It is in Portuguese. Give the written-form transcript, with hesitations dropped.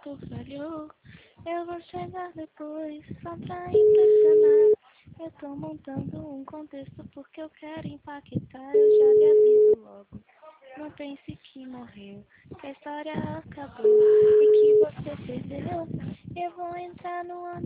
tudo falhou. Eu vou chegar depois, só pra impressionar. Eu tô montando um contexto porque eu quero empaquetar. Eu já lhe aviso logo. Não pense que morreu, que a história acabou e que você perdeu. Eu vou entrar no